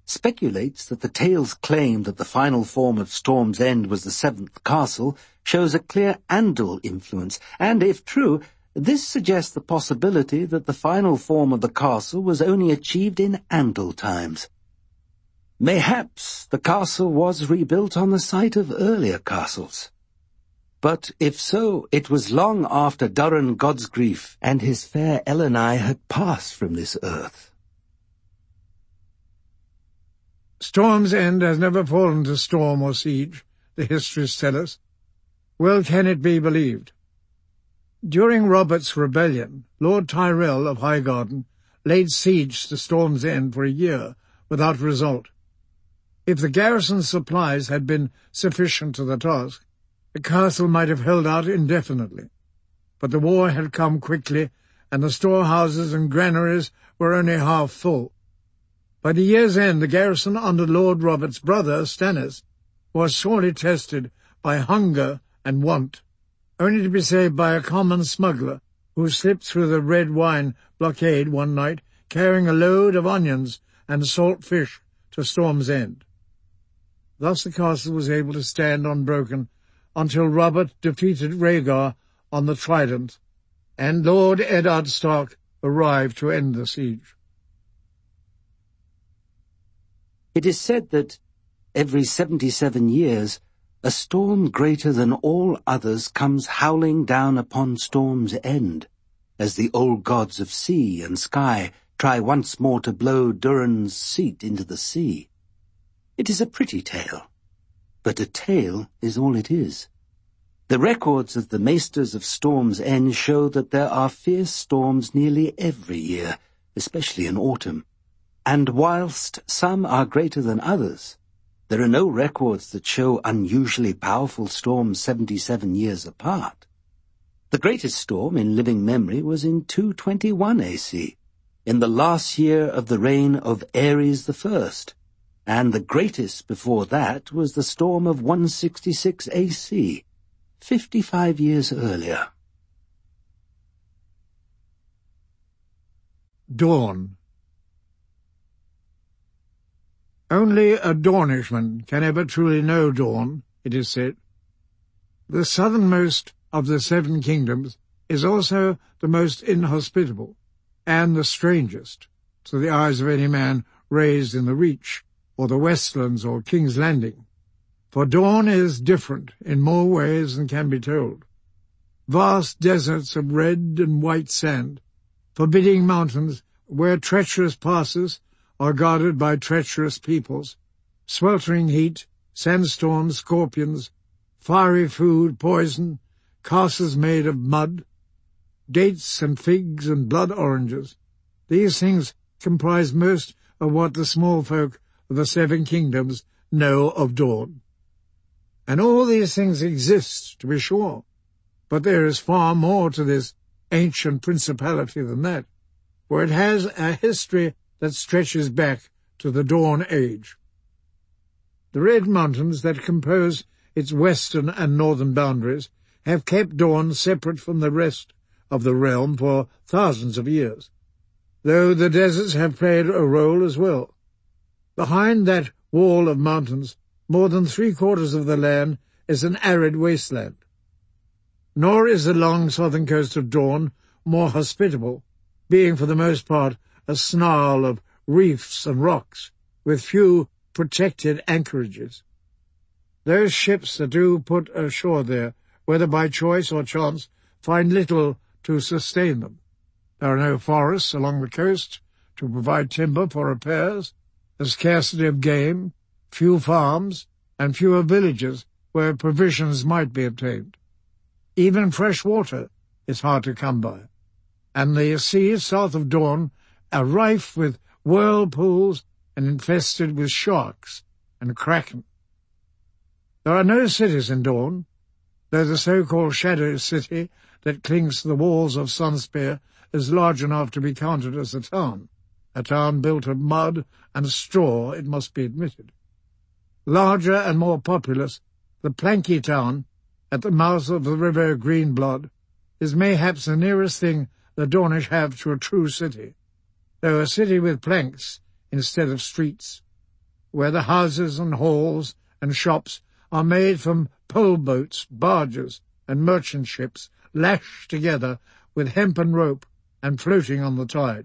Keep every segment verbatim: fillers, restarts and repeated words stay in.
speculates that the tale's claim that the final form of Storm's End was the seventh castle shows a clear Andal influence, and if true, this suggests the possibility that the final form of the castle was only achieved in Andal times. Mayhaps the castle was rebuilt on the site of earlier castles. But if so, it was long after Durin Godsgrief and his fair Elenai had passed from this earth. Storm's End has never fallen to storm or siege, the histories tell us. Well can it be believed. During Robert's rebellion, Lord Tyrell of Highgarden laid siege to Storm's End for a year without result. If the garrison's supplies had been sufficient to the task, the castle might have held out indefinitely. But the war had come quickly, and the storehouses and granaries were only half full. By the year's end, the garrison under Lord Robert's brother, Stannis, was sorely tested by hunger and want, only to be saved by a common smuggler who slipped through the red wine blockade one night, carrying a load of onions and salt fish to Storm's End. Thus the castle was able to stand unbroken until Robert defeated Rhaegar on the Trident, and Lord Eddard Stark arrived to end the siege. It is said that every seventy-seven years a storm greater than all others comes howling down upon Storm's End, as the old gods of sea and sky try once more to blow Durin's seat into the sea. It is a pretty tale, but a tale is all it is. The records of the Maesters of Storm's End show that there are fierce storms nearly every year, especially in autumn, and whilst some are greater than others, there are no records that show unusually powerful storms seventy-seven years apart. The greatest storm in living memory was in two twenty-one A C, in the last year of the reign of Ares the First, and the greatest before that was the storm of one sixty-six A C, fifty-five years earlier. Dawn. Only a Dornishman can ever truly know dawn, it is said. The southernmost of the Seven Kingdoms is also the most inhospitable, and the strangest to the eyes of any man raised in the Reach, or the Westlands, or King's Landing. For dawn is different in more ways than can be told. Vast deserts of red and white sand, forbidding mountains where treacherous passes are guarded by treacherous peoples, sweltering heat, sandstorms, scorpions, fiery food, poison, castles made of mud, dates and figs and blood oranges. These things comprise most of what the small folk of the Seven Kingdoms know of dawn. And all these things exist, to be sure, but there is far more to this ancient principality than that, for it has a history that stretches back to the Dawn Age. The Red Mountains that compose its western and northern boundaries have kept dawn separate from the rest of the realm for thousands of years, though the deserts have played a role as well. Behind that wall of mountains, more than three-quarters of the land is an arid wasteland. Nor is the long southern coast of Dawn more hospitable, being for the most part a snarl of reefs and rocks, with few protected anchorages. Those ships that do put ashore there, whether by choice or chance, find little to sustain them. There are no forests along the coast to provide timber for repairs, a scarcity of game, few farms, and fewer villages where provisions might be obtained. Even fresh water is hard to come by, and the seas south of Dawn are rife with whirlpools and infested with sharks and kraken. There are no cities in Dawn, though the so-called Shadow City that clings to the walls of Sunspear is large enough to be counted as a town, a town built of mud and straw, it must be admitted. Larger and more populous, the Planky Town, at the mouth of the River Greenblood, is mayhaps the nearest thing the Dornish have to a true city, though a city with planks instead of streets. where the houses and halls and shops are made from pole boats, barges, and merchant ships lashed together with hempen rope and floating on the tide.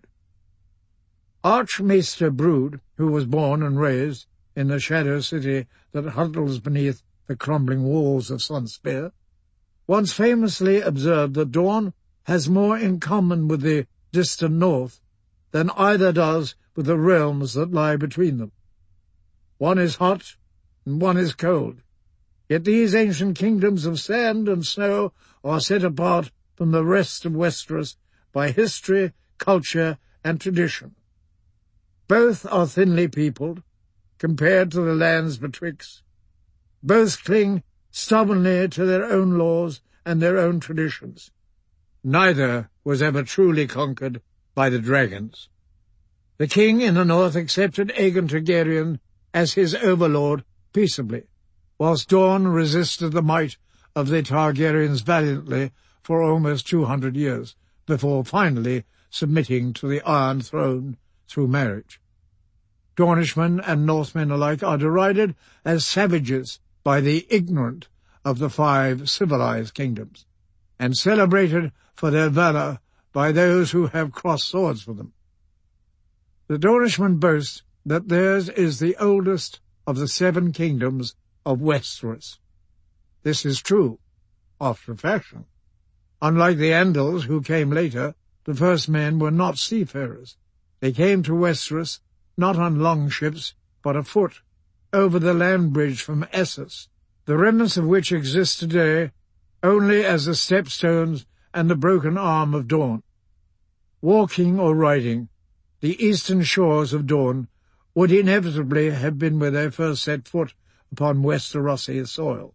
Archmaester Brude, who was born and raised in the shadow city that huddles beneath the crumbling walls of Sunspear, once famously observed that Dorne has more in common with the distant north than either does with the realms that lie between them. One is hot and one is cold, yet these ancient kingdoms of sand and snow are set apart from the rest of Westeros by history, culture, and tradition. Both are thinly peopled, compared to the lands betwixt. Both cling stubbornly to their own laws and their own traditions. Neither was ever truly conquered by the dragons. The king in the north accepted Aegon Targaryen as his overlord peaceably, whilst Dorne resisted the might of the Targaryens valiantly for almost two hundred years, before finally submitting to the Iron Throne through marriage. Dornishmen and Northmen alike are derided as savages by the ignorant of the five civilized kingdoms, and celebrated for their valour by those who have crossed swords for them. The Dornishmen boast that theirs is the oldest of the seven kingdoms of Westeros. This is true, after a fashion. Unlike the Andals, who came later, the first men were not seafarers. They came to Westeros not on long ships, but afoot, over the land bridge from Essos, the remnants of which exist today only as the stepstones and the broken arm of Dorne. Walking or riding, the eastern shores of Dorne would inevitably have been where they first set foot upon Westerosi soil.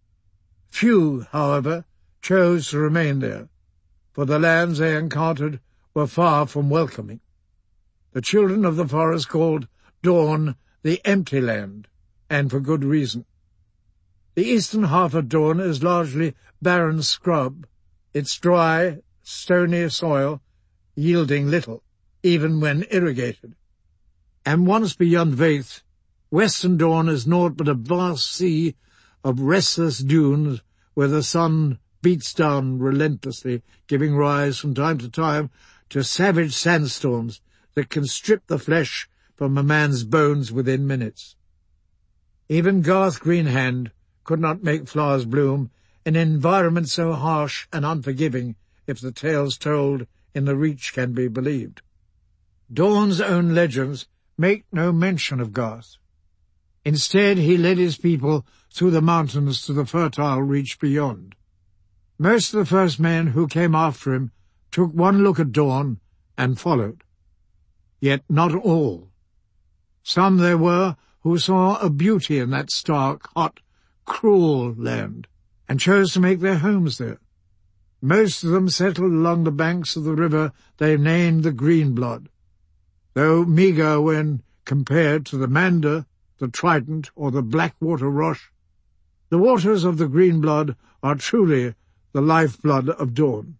Few, however, chose to remain there, for the lands they encountered were far from welcoming. The children of the forest called Dorne the Empty Land, and for good reason. The eastern half of Dorne is largely barren scrub, its dry, stony soil yielding little, even when irrigated. And once beyond Vaith, western Dorne is naught but a vast sea of restless dunes where the sun beats down relentlessly, giving rise from time to time to savage sandstorms that can strip the flesh from a man's bones within minutes. Even Garth Greenhand could not make flowers bloom in an environment so harsh and unforgiving, if the tales told in the Reach can be believed. Dorne's own legends make no mention of Garth. Instead, he led his people through the mountains to the fertile Reach beyond. Most of the first men who came after him took one look at Dorne and followed. Yet not all. Some there were who saw a beauty in that stark, hot, cruel land, and chose to make their homes there. Most of them settled along the banks of the river they named the Greenblood, though meagre when compared to the Mander, the Trident, or the Blackwater Rosh. The waters of the Greenblood are truly the lifeblood of Dorne.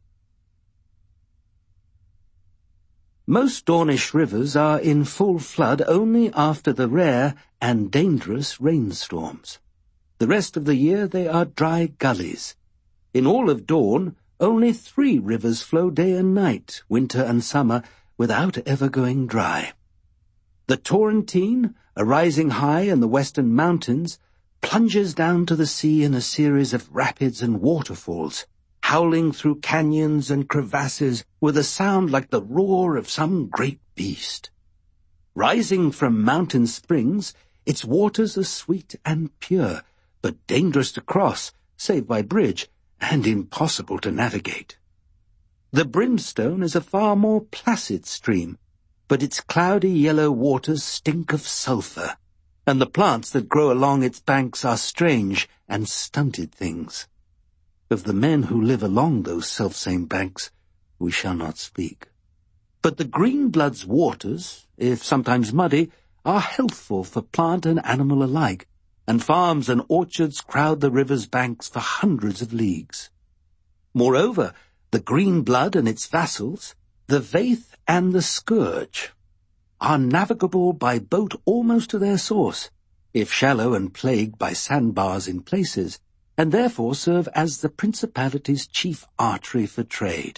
Most Dornish rivers are in full flood only after the rare and dangerous rainstorms. The rest of the year they are dry gullies. In all of Dorne, only three rivers flow day and night, winter and summer, without ever going dry. The Torrentine, arising high in the western mountains, plunges down to the sea in a series of rapids and waterfalls, howling through canyons and crevasses with a sound like the roar of some great beast. Rising from mountain springs, its waters are sweet and pure, but dangerous to cross, save by bridge, and impossible to navigate. The Brimstone is a far more placid stream, but its cloudy yellow waters stink of sulphur, and the plants that grow along its banks are strange and stunted things. Of the men who live along those selfsame banks, we shall not speak. But the Greenblood's waters, if sometimes muddy, are healthful for plant and animal alike, and farms and orchards crowd the river's banks for hundreds of leagues. Moreover, the Greenblood and its vassals, the Vaith and the Scourge, are navigable by boat almost to their source, if shallow and plagued by sandbars in places, and therefore serve as the principality's chief artery for trade.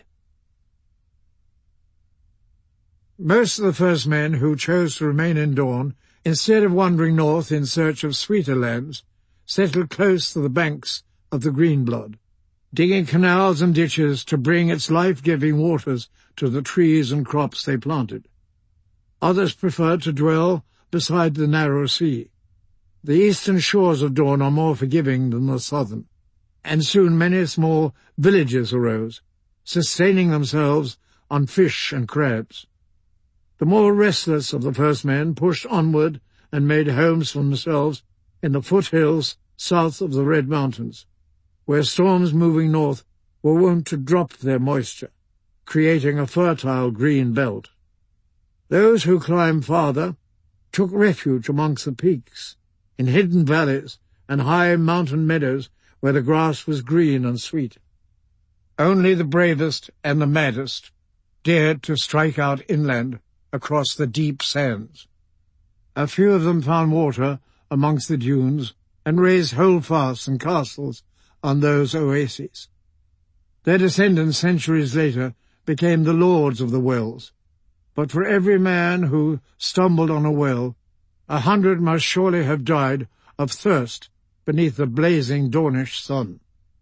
Most of the first men who chose to remain in Dawn, instead of wandering north in search of sweeter lands, settled close to the banks of the Greenblood, digging canals and ditches to bring its life-giving waters to the trees and crops they planted. Others preferred to dwell beside the narrow sea. The eastern shores of Dawn are more forgiving than the southern, and soon many small villages arose, sustaining themselves on fish and crabs. The more restless of the first men pushed onward and made homes for themselves in the foothills south of the Red Mountains, where storms moving north were wont to drop their moisture, creating a fertile green belt. Those who climbed farther took refuge amongst the peaks, in hidden valleys and high mountain meadows where the grass was green and sweet. Only the bravest and the maddest dared to strike out inland across the deep sands. A few of them found water amongst the dunes and raised holdfasts and castles on those oases. Their descendants centuries later became the lords of the wells, but for every man who stumbled on a well, a hundred must surely have died of thirst beneath the blazing Dornish sun.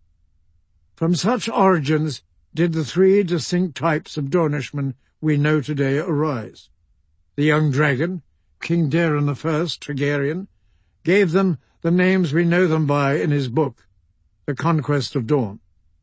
From such origins did the three distinct types of Dornishmen we know today arise. The young dragon, King Daeron the First Targaryen, gave them the names we know them by in his book, The Conquest of Dawn.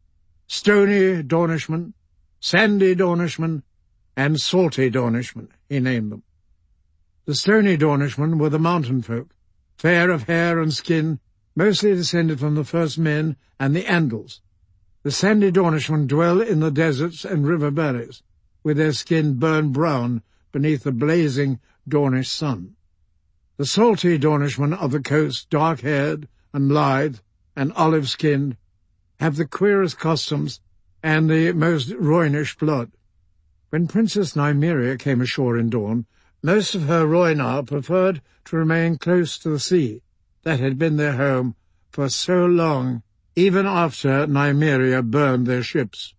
Stony Dornishmen, Sandy Dornishmen, and Salty Dornishmen, he named them. The Stony Dornishmen were the mountain folk, fair of hair and skin, mostly descended from the first men and the Andals. The Sandy Dornishmen dwell in the deserts and river valleys, with their skin burned brown beneath the blazing Dornish sun. The Salty Dornishmen of the coast, dark-haired and lithe and olive-skinned, have the queerest costumes and the most Rhoynish blood. When Princess Nymeria came ashore in Dawn, most of her Rhoynar preferred to remain close to the sea that had been their home for so long, even after Nymeria burned their ships.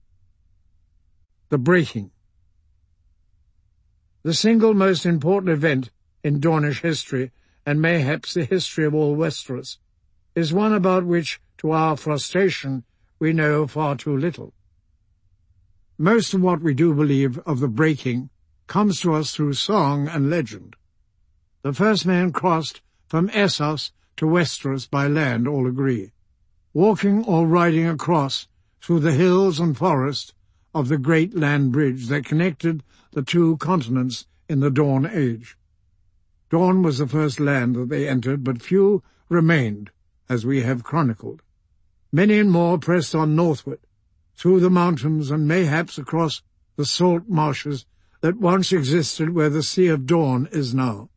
The Breaking. The single most important event in Dornish history, and mayhaps the history of all Westeros, is one about which, to our frustration, we know far too little. Most of what we do believe of the Breaking comes to us through song and legend. The first man crossed from Essos to Westeros by land, all agree, walking or riding across through the hills and forest of the great land bridge that connected the two continents in the Dawn Age. Dawn was the first land that they entered, but few remained, as we have chronicled. Many more pressed on northward, through the mountains and mayhaps across the salt marshes that once existed where the Sea of Dawn is now.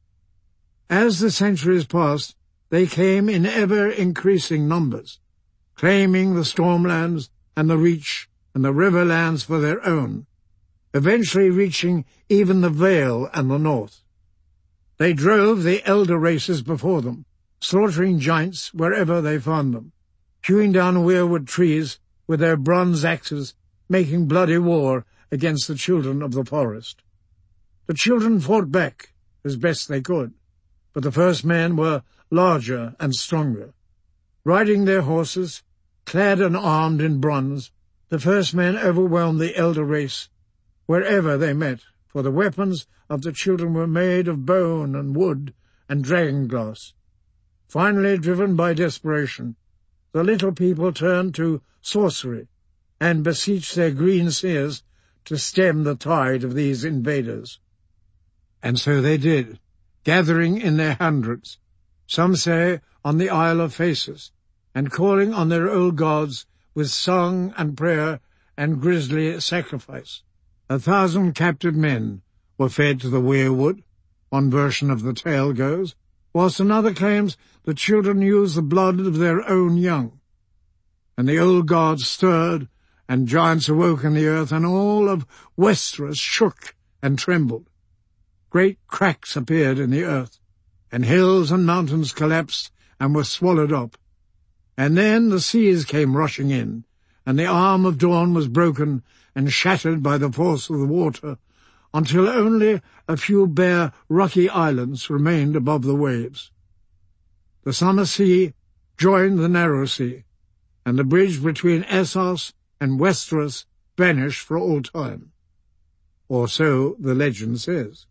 As the centuries passed, they came in ever-increasing numbers, claiming the Stormlands and the Reach and the Riverlands for their own, eventually reaching even the Vale and the north. They drove the elder races before them, slaughtering giants wherever they found them, hewing down weirwood trees with their bronze axes, making bloody war against the children of the forest. The children fought back as best they could, but the first men were larger and stronger. Riding their horses, clad and armed in bronze, the first men overwhelmed the elder race wherever they met, for the weapons of the children were made of bone and wood and dragonglass. Finally, driven by desperation, the little people turned to sorcery and beseeched their green seers to stem the tide of these invaders. And so they did, gathering in their hundreds, some say on the Isle of Faces, and calling on their old gods with song and prayer and grisly sacrifice. A thousand captured men were fed to the weirwood, one version of the tale goes, whilst another claims the children used the blood of their own young. And the old gods stirred, and giants awoke in the earth, and all of Westeros shook and trembled. great cracks appeared in the earth, and hills and mountains collapsed and were swallowed up. And then the seas came rushing in, and the arm of dawn was broken and shattered by the force of the water, until only a few bare rocky islands remained above the waves. The summer sea joined the narrow sea, and the bridge between Essos and Westeros vanished for all time. Or so the legend says.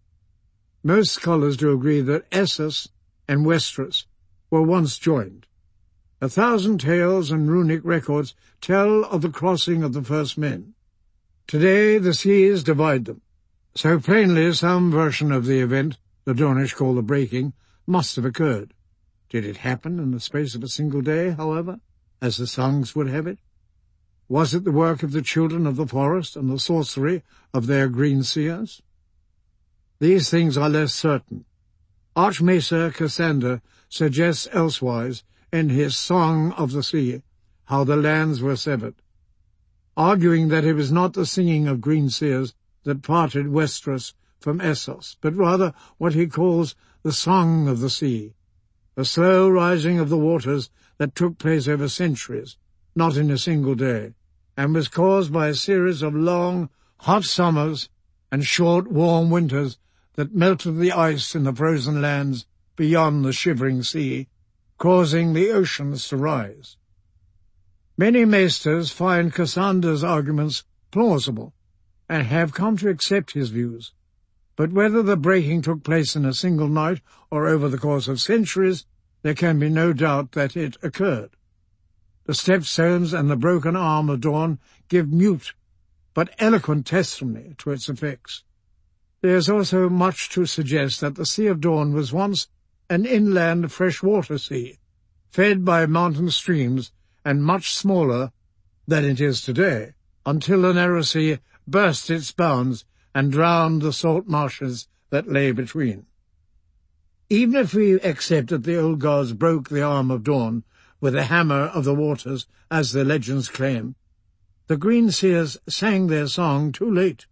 Most scholars do agree that Essos and Westeros were once joined. A thousand tales and runic records tell of the crossing of the first men. Today the seas divide them, so plainly some version of the event, the Dornish call the breaking, must have occurred. Did it happen in the space of a single day, however, as the songs would have it? Was it the work of the children of the forest and the sorcery of their green seers? These things are less certain. Archmaester Cassander suggests elsewise in his Song of the Sea how the lands were severed, arguing that it was not the singing of green seers that parted Westeros from Essos, but rather what he calls the Song of the Sea, a slow rising of the waters that took place over centuries, not in a single day, and was caused by a series of long, hot summers and short, warm winters that melted the ice in the frozen lands beyond the shivering sea, causing the oceans to rise. Many maesters find Cassander's arguments plausible, and have come to accept his views, but whether the breaking took place in a single night or over the course of centuries, there can be no doubt that it occurred. The stepstones and the broken arm of dawn give mute but eloquent testimony to its effects. There is also much to suggest that the Sea of Dawn was once an inland freshwater sea, fed by mountain streams and much smaller than it is today, until the narrow sea burst its bounds and drowned the salt marshes that lay between. Even if we accept that the old gods broke the arm of dawn with the hammer of the waters, as the legends claim, the green seers sang their song too late.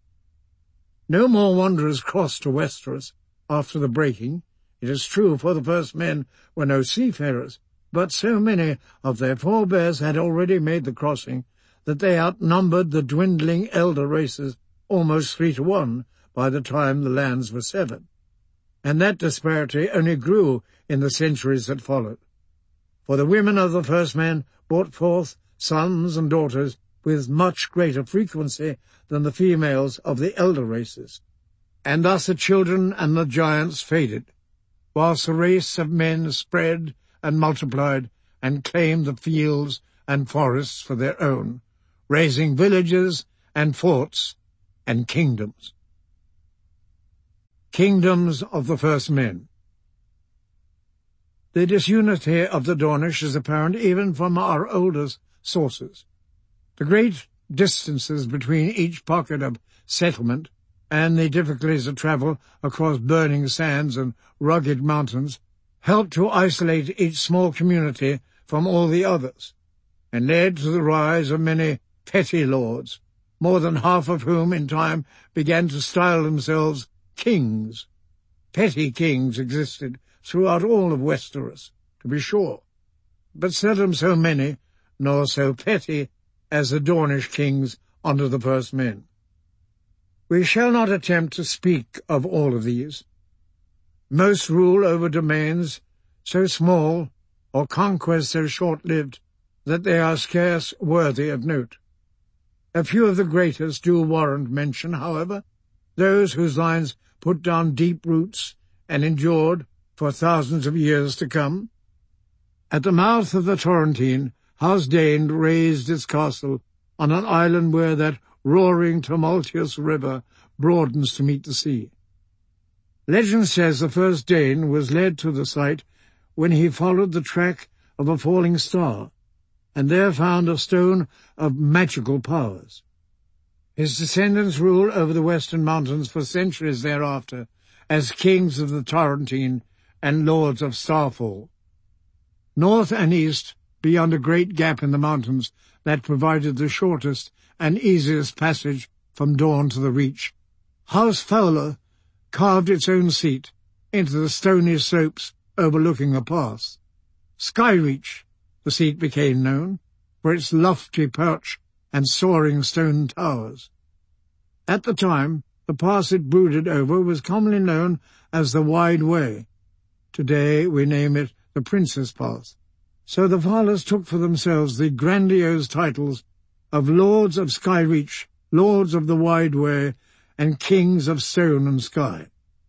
No more wanderers crossed to Westeros after the breaking. It is true, for the first men were no seafarers, but so many of their forebears had already made the crossing that they outnumbered the dwindling elder races almost three to one by the time the lands were severed. And that disparity only grew in the centuries that followed. For the women of the first men brought forth sons and daughters with much greater frequency than the females of the elder races, and thus the children and the giants faded, whilst the race of men spread and multiplied and claimed the fields and forests for their own, raising villages and forts and kingdoms. Kingdoms of the first men. The disunity of the Dornish is apparent even from our oldest sources. The great distances between each pocket of settlement and the difficulties of travel across burning sands and rugged mountains helped to isolate each small community from all the others, and led to the rise of many petty lords, more than half of whom in time began to style themselves kings. Petty kings existed throughout all of Westeros, to be sure, but seldom so many, nor so petty, as the Dornish kings under the first men. We shall not attempt to speak of all of these. Most rule over domains so small, or conquests so short-lived, that they are scarce worthy of note. A few of the greatest do warrant mention, however, those whose lines put down deep roots and endured for thousands of years to come. At the mouth of the Torrentine, House Dane raised its castle on an island where that roaring, tumultuous river broadens to meet the sea. Legend says the first Dane was led to the site when he followed the track of a falling star, and there found a stone of magical powers. His descendants ruled over the western mountains for centuries thereafter as kings of the Torrentine and lords of Starfall. North and east, beyond a great gap in the mountains that provided the shortest and easiest passage from Dawn to the Reach, House Fowler carved its own seat into the stony slopes overlooking the pass. Skyreach, the seat became known, for its lofty perch and soaring stone towers. At the time, the pass it brooded over was commonly known as the Wide Way. Today we name it the Prince's Pass. So the Valas took for themselves the grandiose titles of Lords of Skyreach, Lords of the Wide Way, and Kings of Stone and Sky.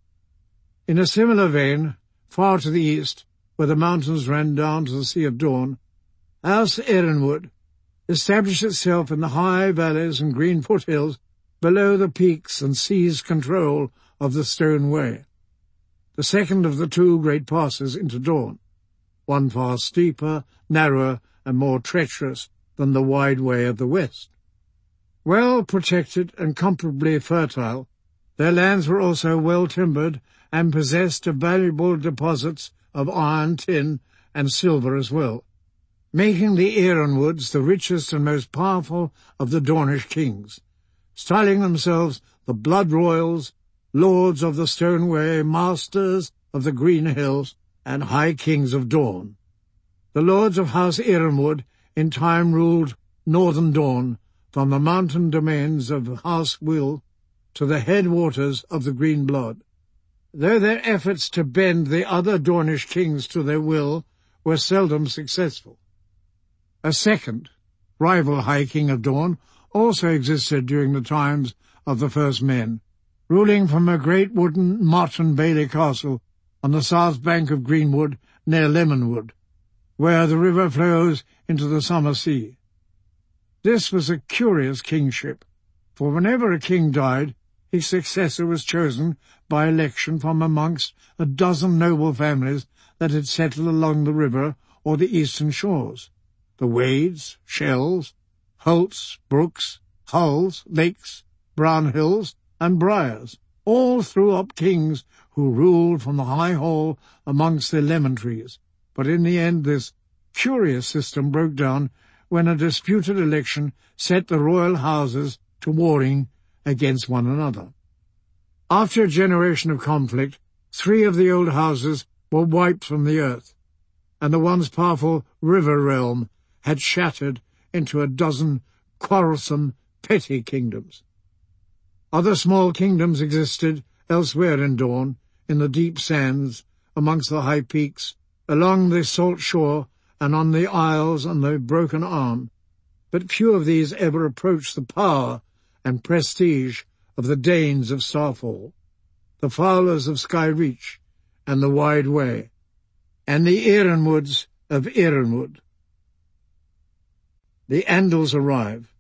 In a similar vein, far to the east, where the mountains ran down to the Sea of Dawn, House Ironwood established itself in the high valleys and green foothills below the peaks and seized control of the Stone Way, the second of the two great passes into Dawn, one far steeper, narrower, and more treacherous than the Wide Way of the west. Well protected and comparably fertile, their lands were also well timbered and possessed of valuable deposits of iron, tin, and silver as well, making the Ironwoods the richest and most powerful of the Dornish kings, styling themselves the Blood Royals, Lords of the Stone Way, Masters of the Green Hills, and High Kings of Dawn. The Lords of House Ironwood in time ruled northern Dawn, from the mountain domains of House Will to the headwaters of the Green Blood. Though their efforts to bend the other Dornish kings to their will were seldom successful. A second, rival High King of Dawn, also existed during the times of the First Men, ruling from a great wooden motte and bailey castle on the south bank of Greenwood near Lemonwood, where the river flows into the Summer Sea. This was a curious kingship, for whenever a king died, his successor was chosen by election from amongst a dozen noble families that had settled along the river or the eastern shores, the Wades, Shells, Holts, Brooks, Hulls, Lakes, Brownhills, and Briars, all threw up kings who ruled from the high hall amongst their lemon trees. But in the end this curious system broke down when a disputed election set the royal houses to warring against one another. After a generation of conflict, three of the old houses were wiped from the earth, and the once powerful river realm had shattered into a dozen quarrelsome, petty kingdoms. Other small kingdoms existed elsewhere in Dawn, in the deep sands, amongst the high peaks, along the salt shore, and on the isles and the Broken Arm, but few of these ever approached the power and prestige of the Danes of Starfall, the Fowlers of Skyreach, and the Wide Way, and the Ironwoods of Ironwood. The Andals arrive.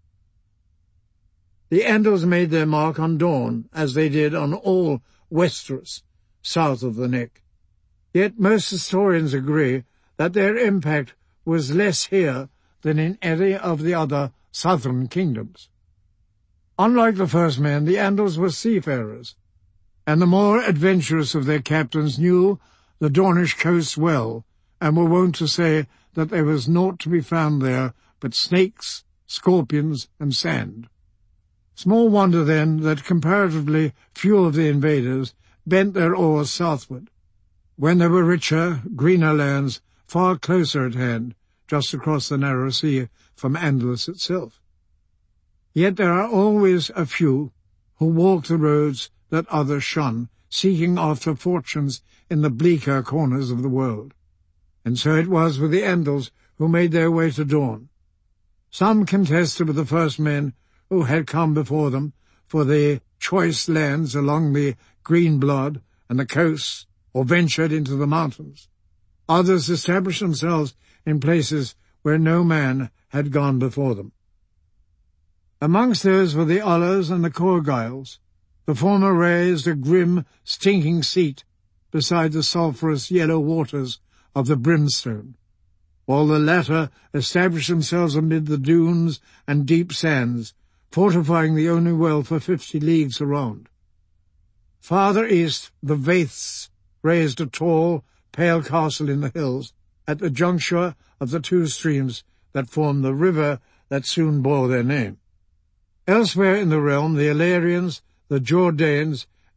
The Andals made their mark on Dawn, as they did on all Westeros, south of the Neck. Yet most historians agree that their impact was less here than in any of the other southern kingdoms. Unlike the First Men, the Andals were seafarers, and the more adventurous of their captains knew the Dornish coast well, and were wont to say that there was naught to be found there but snakes, scorpions, and sand. Small wonder, then, that comparatively few of the invaders bent their oars southward, when there were richer, greener lands far closer at hand, just across the narrow sea from Andalus itself. Yet there are always a few who walk the roads that others shun, seeking after fortunes in the bleaker corners of the world. And so it was with the Andals who made their way to Dawn. Some contested with the First Men who had come before them for the choice lands along the Green Blood and the coasts, or ventured into the mountains. Others established themselves in places where no man had gone before them. Amongst those were the Ollars and the Corgyles. The former raised a grim, stinking seat beside the sulphurous yellow waters of the Brimstone, while the latter established themselves amid the dunes and deep sands, fortifying the only well for fifty leagues around. Farther east, the Vaiths raised a tall, pale castle in the hills at the juncture of the two streams that formed the river that soon bore their name. Elsewhere in the realm, the Illyrians, the Jordanes,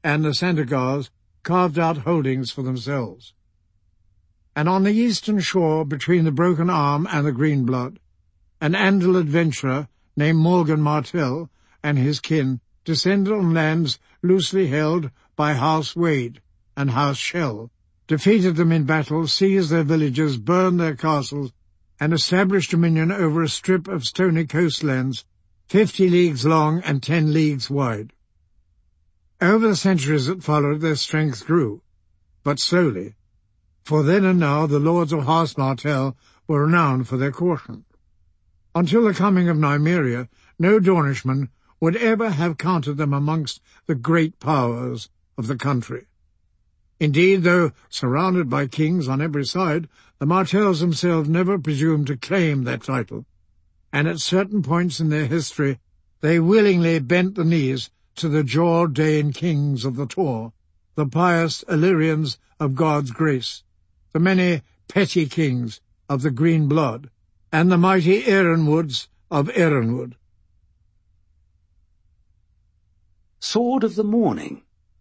and the Centaurs carved out holdings for themselves. And on the eastern shore, between the Broken Arm and the Green Blood, an Andal adventurer named Morgan Martell and his kin descended on lands loosely held by House Wade and House Shell, defeated them in battle, seized their villages, burned their castles, and established dominion over a strip of stony coastlands fifty leagues long and ten leagues wide. Over the centuries that followed, their strength grew, but slowly, for then and now the lords of House Martell were renowned for their caution. Until the coming of Nymeria, no Dornishman would ever have counted them amongst the great powers of the country. Indeed, though surrounded by kings on every side, the Martells themselves never presumed to claim that title, and at certain points in their history they willingly bent the knees to the Jourdain kings of the Tor, the pious Illyrians of God's grace, the many petty kings of the Green Blood, and the mighty Erinwoods of Erinwood. Sword of the Morning.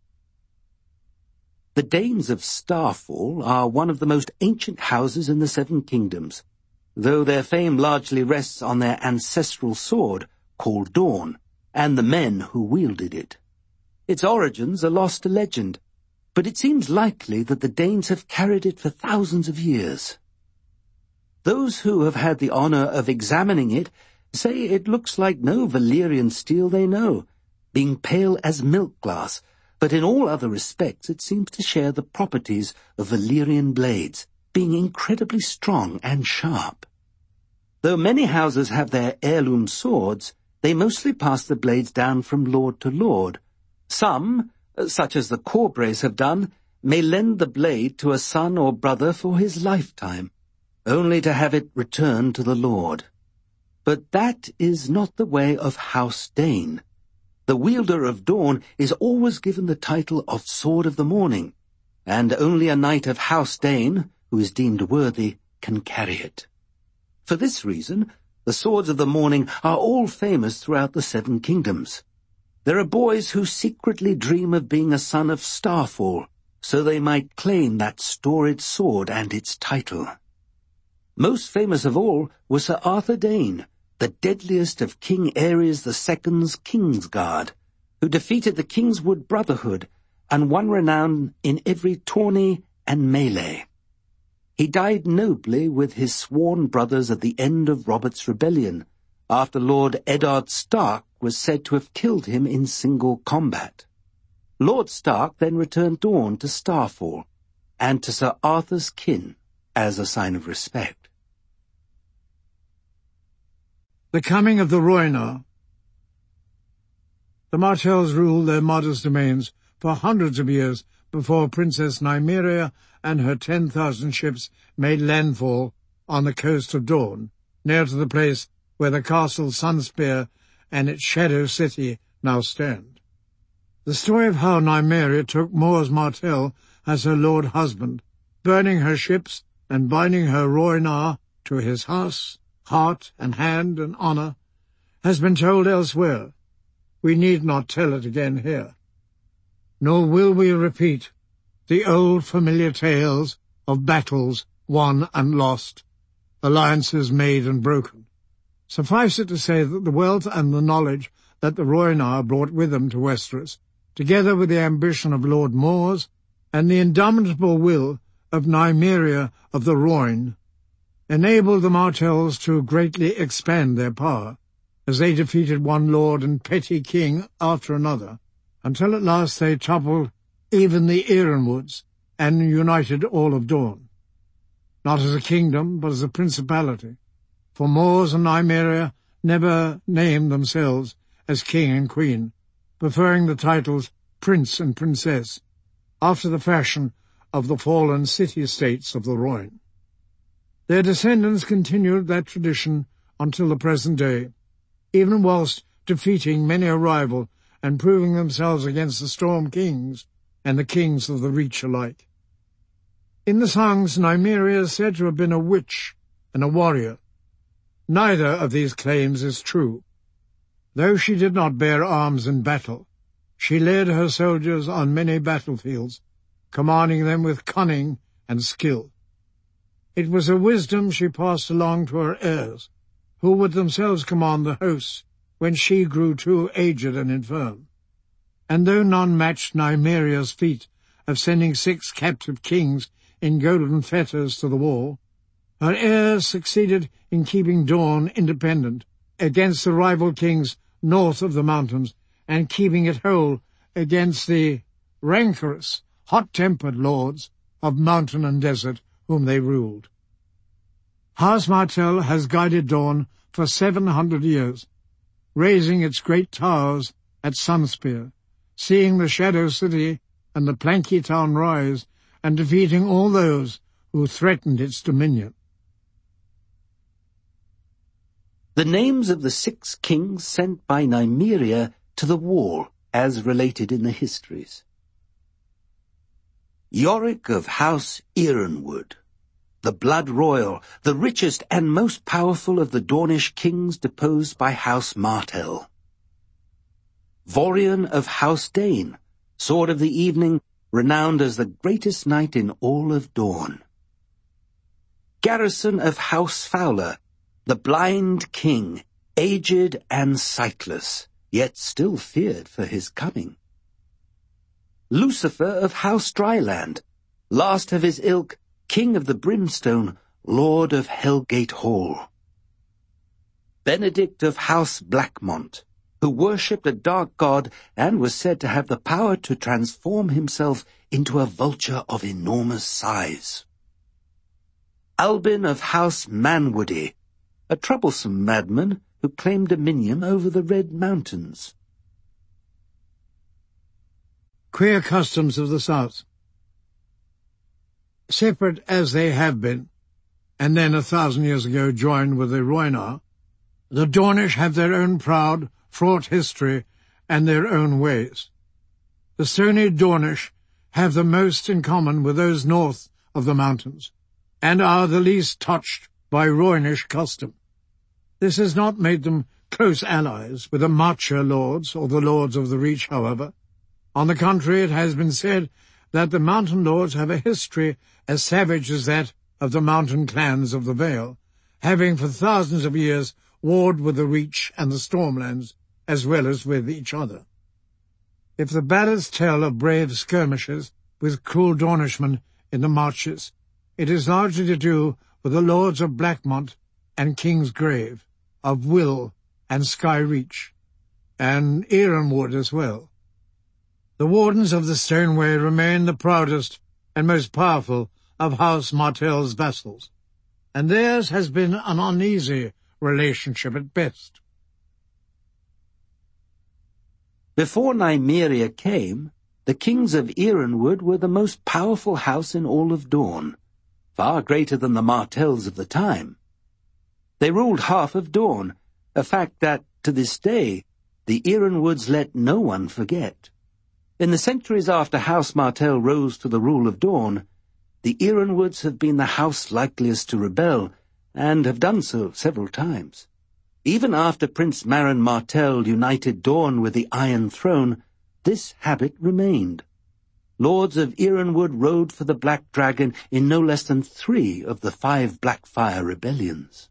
The Danes of Starfall are one of the most ancient houses in the Seven Kingdoms, though their fame largely rests on their ancestral sword, called Dawn, and the men who wielded it. Its origins are lost to legend, but it seems likely that the Danes have carried it for thousands of years. Those who have had the honor of examining it say it looks like no Valyrian steel they know, being pale as milk glass, but in all other respects it seems to share the properties of Valyrian blades, being incredibly strong and sharp. Though many houses have their heirloom swords, they mostly pass the blades down from lord to lord. Some, such as the Corbrays have done, may lend the blade to a son or brother for his lifetime, only to have it returned to the lord. But that is not the way of House Dane. The wielder of Dawn is always given the title of Sword of the Morning, and only a knight of House Dane, who is deemed worthy, can carry it. For this reason, the Swords of the Morning are all famous throughout the Seven Kingdoms. There are boys who secretly dream of being a son of Starfall, so they might claim that storied sword and its title. Most famous of all was Sir Arthur Dane, the deadliest of King Aerys the Second's Kingsguard, who defeated the Kingswood Brotherhood and won renown in every tourney and melee. He died nobly with his sworn brothers at the end of Robert's Rebellion, after Lord Eddard Stark was said to have killed him in single combat. Lord Stark then returned Dawn to Starfall, and to Sir Arthur's kin, as a sign of respect. The coming of the Rhoynar. The Martells ruled their modest domains for hundreds of years before Princess Nymeria and her ten thousand ships made landfall on the coast of Dawn, near to the place where the castle Sunspear and its Shadow City now stand. The story of how Nymeria took Mors Martell as her lord husband, burning her ships and binding her Rhoynar to his house, heart and hand and honour, has been told elsewhere. We need not tell it again here. Nor will we repeat the old familiar tales of battles won and lost, alliances made and broken. Suffice it to say that the wealth and the knowledge that the Rhoynar brought with them to Westeros, together with the ambition of Lord Mors and the indomitable will of Nymeria of the Rhoyne, enabled the Martells to greatly expand their power, as they defeated one lord and petty king after another, until at last they toppled even the Erinwoods and united all of Dawn, not as a kingdom, but as a principality, for Mors and Nymeria never named themselves as king and queen, preferring the titles prince and princess, after the fashion of the fallen city-states of the Rhoyne. Their descendants continued that tradition until the present day, even whilst defeating many a rival and proving themselves against the Storm Kings and the kings of the Reach alike. In the songs, Nymeria is said to have been a witch and a warrior. Neither of these claims is true. Though she did not bear arms in battle, She led her soldiers on many battlefields, commanding them with cunning and skill. It was a wisdom she passed along to her heirs, who would themselves command the hosts when she grew too aged and infirm. And though none matched Nymeria's feat of sending six captive kings in golden fetters to the war, her heirs succeeded in keeping Dawn independent against the rival kings north of the mountains, and keeping it whole against the rancorous, hot-tempered lords of mountain and desert whom they ruled. House Martell has guided Dawn for seven hundred years, raising its great towers at Sunspear, seeing the Shadow City and the Planky Town rise, and defeating all those who threatened its dominion. The names of the six kings sent by Nymeria to the wall, as related in the histories. Yorick of House Ironwood, the blood royal, the richest and most powerful of the Dornish kings deposed by House Martell. Vorion of House Dane, Sword of the Evening, renowned as the greatest knight in all of Dorne. Garrison of House Fowler, the blind king, aged and sightless, yet still feared for his cunning. Lucifer of House Dryland, last of his ilk, king of the brimstone, lord of Hellgate Hall. Benedict of House Blackmont, who worshipped a dark god and was said to have the power to transform himself into a vulture of enormous size. Albin of House Manwoody, a troublesome madman who claimed dominion over the Red Mountains. Queer customs of the South. Separate as they have been, and then a thousand years ago joined with the Rhoynar, the Dornish have their own proud, fraught history and their own ways. The stony Dornish have the most in common with those north of the mountains, and are the least touched by Rhoynish custom. This has not made them close allies with the Marcher lords or the lords of the Reach, however. On the contrary, it has been said that the mountain lords have a history as savage as that of the mountain clans of the Vale, having for thousands of years warred with the Reach and the Stormlands, as well as with each other. If the ballads tell of brave skirmishes with cruel Dornishmen in the marches, it is largely to do with the lords of Blackmont and Kingsgrave, of Will and Sky Reach, and Ironwood as well. The Wardens of the Stoneway remain the proudest and most powerful of House Martell's vassals, and theirs has been an uneasy relationship at best. Before Nymeria came, the kings of Ironwood were the most powerful house in all of Dorne, far greater than the Martells of the time. They ruled half of Dorne, a fact that, to this day, the Ironwoods let no one forget. In the centuries after House Martell rose to the rule of Dorne, the Ironwoods have been the house likeliest to rebel, and have done so several times. Even after Prince Maron Martell united Dorne with the Iron Throne, this habit remained. Lords of Ironwood rode for the Black Dragon in no less than three of the five Blackfire rebellions.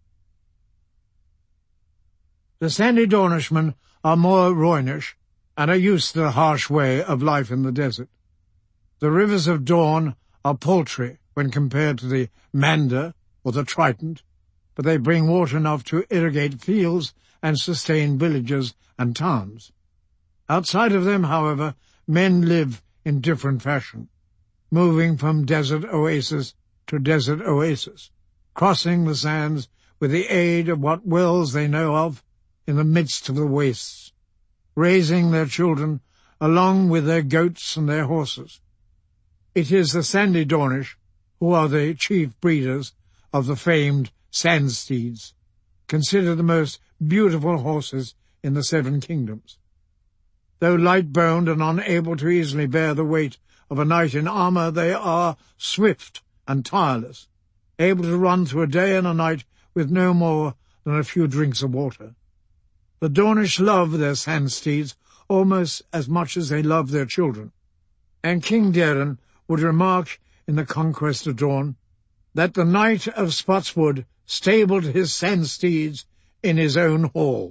The sandy Dornishmen are more Rhoynish, and are used to the harsh way of life in the desert. The rivers of Dorne are paltry when compared to the Mander or the Trident, but they bring water enough to irrigate fields and sustain villages and towns. Outside of them, however, men live in different fashion, moving from desert oasis to desert oasis, crossing the sands with the aid of what wells they know of in the midst of the wastes, raising their children along with their goats and their horses. It is the sandy Dornish who are the chief breeders of the famed sand steeds, considered the most beautiful horses in the Seven Kingdoms. Though light-boned and unable to easily bear the weight of a knight in armour, they are swift and tireless, able to run through a day and a night with no more than a few drinks of water. The Dornish love their sand steeds almost as much as they love their children. And King Darren would remark in The Conquest of Dorne that the Knight of Spotswood stabled his sand steeds in his own hall.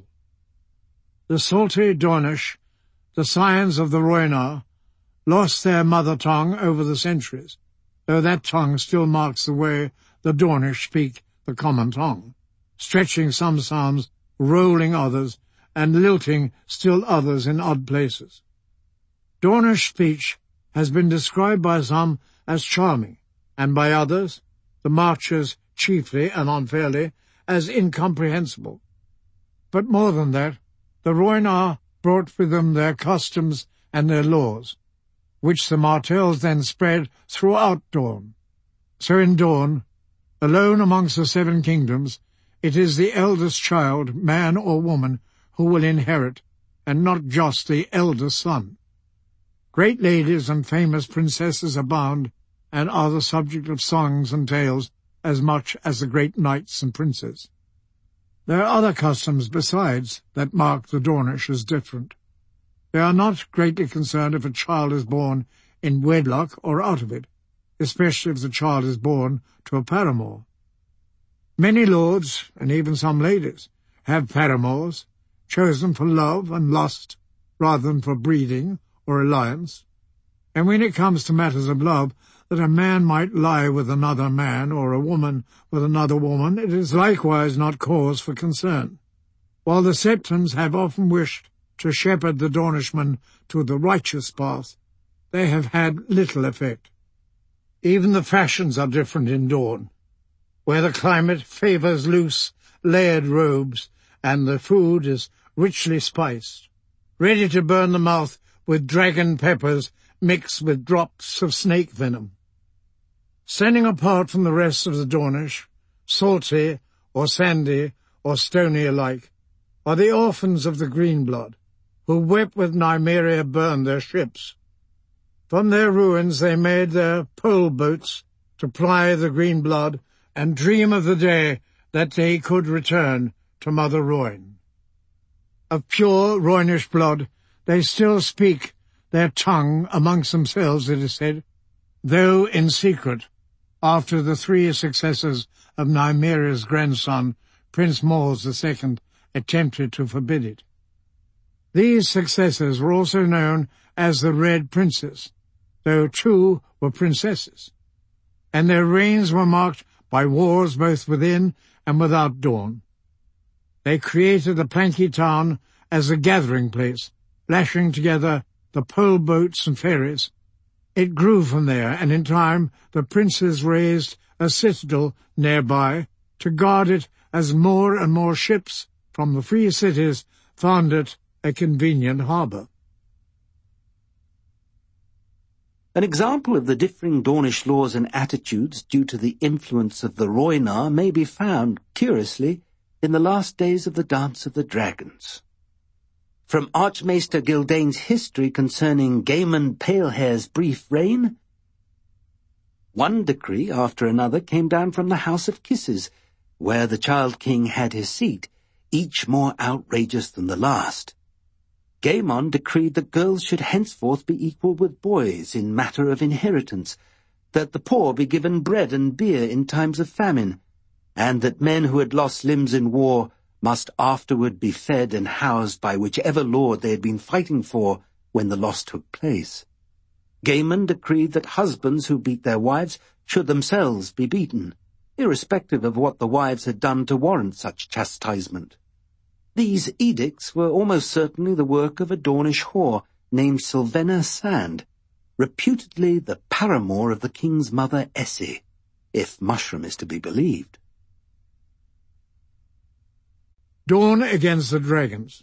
The salty Dornish, the scions of the Rhoynar, lost their mother tongue over the centuries, though that tongue still marks the way the Dornish speak the common tongue, stretching some sounds, rolling others, and lilting still others in odd places. Dornish speech has been described by some as charming, and by others, the Marchers chiefly and unfairly, as incomprehensible. But more than that, the Rhoynar brought with them their customs and their laws, which the Martells then spread throughout Dorne. So in Dorne, alone amongst the seven kingdoms, it is the eldest child, man or woman, who will inherit, and not just the eldest son. Great ladies and famous princesses abound, and are the subject of songs and tales as much as the great knights and princes. There are other customs besides that mark the Dornish as different. They are not greatly concerned if a child is born in wedlock or out of it, especially if the child is born to a paramour. Many lords, and even some ladies, have paramours, chosen for love and lust rather than for breeding or alliance. And when it comes to matters of love, that a man might lie with another man, or a woman with another woman, it is likewise not cause for concern. While the Septons have often wished to shepherd the Dornishmen to the righteous path, they have had little effect. Even the fashions are different in Dorne, where the climate favours loose, layered robes, and the food is richly spiced, ready to burn the mouth with dragon peppers mixed with drops of snake venom. Standing apart from the rest of the Dornish, salty or sandy or stony alike, are the orphans of the Greenblood, who wept with Nymeria burned their ships. From their ruins they made their pole boats to ply the Greenblood and dream of the day that they could return to Mother Rhoyne. Of pure Rhoynish blood they still speak their tongue amongst themselves, it is said, though in secret, after the three successors of Nymeria's grandson, Prince Mors the Second, attempted to forbid it. These successors were also known as the Red Princes, though two were princesses, and their reigns were marked by wars both within and without Dorne. They created the Planky Town as a gathering place, lashing together the pole boats and ferries. It grew from there, and in time the princes raised a citadel nearby to guard it as more and more ships from the free cities found it a convenient harbour. An example of the differing Dornish laws and attitudes due to the influence of the Rhoynar may be found, curiously, in the last days of the Dance of the Dragons. From Archmaester Gildane's history concerning Gaemon Palehair's brief reign, one decree after another came down from the House of Kisses, where the Child King had his seat, each more outrageous than the last. Gaemon decreed that girls should henceforth be equal with boys in matter of inheritance, that the poor be given bread and beer in times of famine, and that men who had lost limbs in war must afterward be fed and housed by whichever lord they had been fighting for when the loss took place. Gaemon decreed that husbands who beat their wives should themselves be beaten, irrespective of what the wives had done to warrant such chastisement. These edicts were almost certainly the work of a Dornish whore named Sylvena Sand, reputedly the paramour of the king's mother Essie, if Mushroom is to be believed. Dorne against the dragons.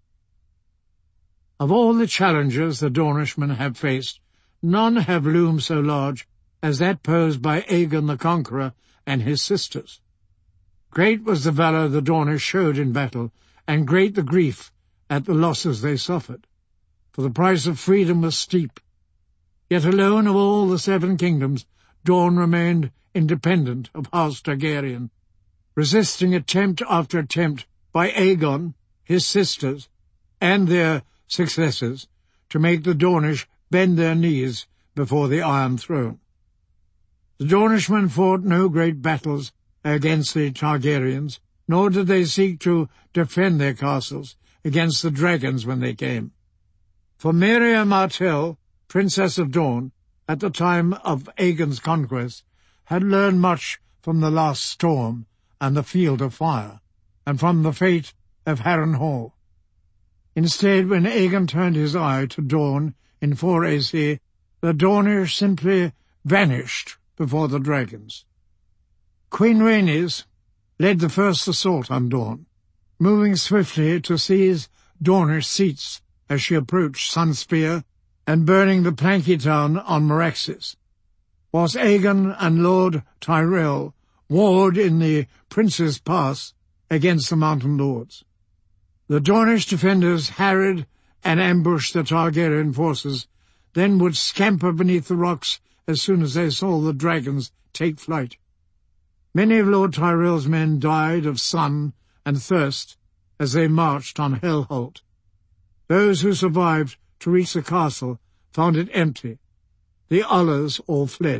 Of all the challenges the Dornishmen have faced, none have loomed so large as that posed by Aegon the Conqueror and his sisters. Great was the valour the Dornish showed in battle, and great the grief at the losses they suffered, for the price of freedom was steep. Yet alone of all the seven kingdoms, Dorne remained independent of House Targaryen, resisting attempt after attempt by Aegon, his sisters, and their successors to make the Dornish bend their knees before the Iron Throne. The Dornishmen fought no great battles against the Targaryens, nor did they seek to defend their castles against the dragons when they came. For Meria Martell, Princess of Dorne, at the time of Aegon's conquest, had learned much from the last storm and the Field of Fire, and from the fate of Harrenhal. Instead, when Aegon turned his eye to Dorne in four A C, the Dornish simply vanished before the dragons. Queen Rhaenys led the first assault on Dorne, moving swiftly to seize Dornish seats as she approached Sunspear and burning the Planky town on Meraxes, whilst Aegon and Lord Tyrell warred in the Prince's Pass against the Mountain Lords. The Dornish defenders harried and ambushed the Targaryen forces, then would scamper beneath the rocks as soon as they saw the dragons take flight. Many of Lord Tyrell's men died of sun and thirst as they marched on Hellholt. Those who survived to reach the castle found it empty. The others all fled.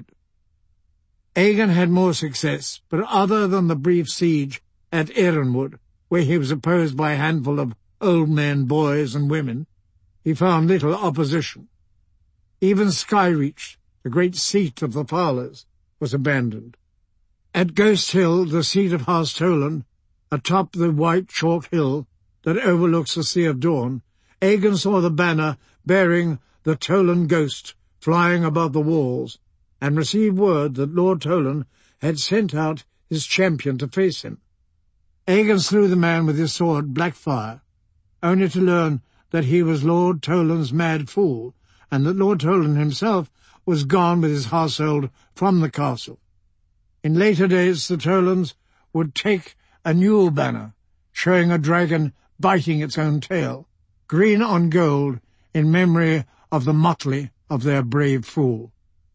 Aegon had more success, but other than the brief siege at Ironwood, where he was opposed by a handful of old men, boys, and women, he found little opposition. Even Skyreach, the great seat of the Fowlers, was abandoned. At Ghost Hill, the seat of House Tolan, atop the white chalk hill that overlooks the Sea of Dawn, Aegon saw the banner bearing the Tolan ghost flying above the walls, and received word that Lord Tolan had sent out his champion to face him. Aegon slew the man with his sword Blackfire, only to learn that he was Lord Tolan's mad fool, and that Lord Tolan himself was gone with his household from the castle. In later days the Tolans would take a new banner, showing a dragon biting its own tail, green on gold, in memory of the motley of their brave fool.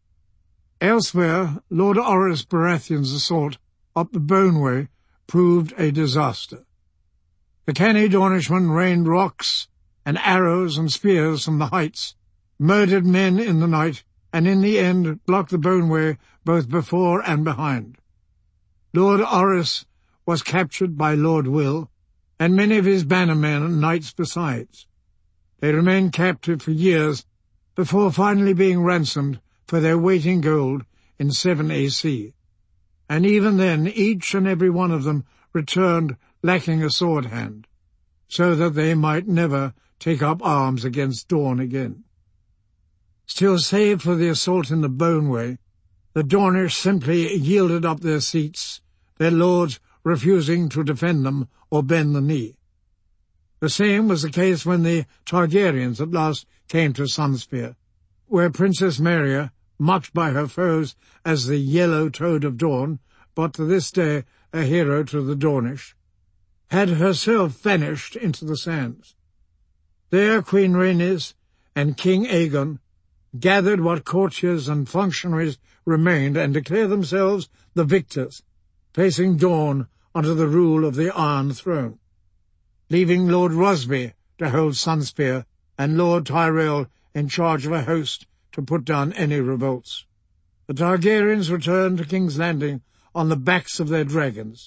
Elsewhere, Lord Orys Baratheon's assault up the Boneway proved a disaster. The canny Dornishmen rained rocks and arrows and spears from the heights, murdered men in the night, and in the end blocked the Boneway both before and behind. Lord Orys was captured by Lord Will, and many of his bannermen and knights besides. They remained captive for years before finally being ransomed for their weight in gold in seven A C, and even then each and every one of them returned lacking a sword hand, so that they might never take up arms against Dorne again. Still, save for the assault in the Boneway, the Dornish simply yielded up their seats, their lords refusing to defend them or bend the knee. The same was the case when the Targaryens at last came to Sunspear, where Princess Meria, mocked by her foes as the Yellow Toad of Dorne, but to this day a hero to the Dornish, had herself vanished into the sands. There Queen Rhaenys and King Aegon gathered what courtiers and functionaries remained and declared themselves the victors, placing Dorne under the rule of the Iron Throne, leaving Lord Rosby to hold Sunspear and Lord Tyrell in charge of a host to put down any revolts. The Targaryens returned to King's Landing on the backs of their dragons.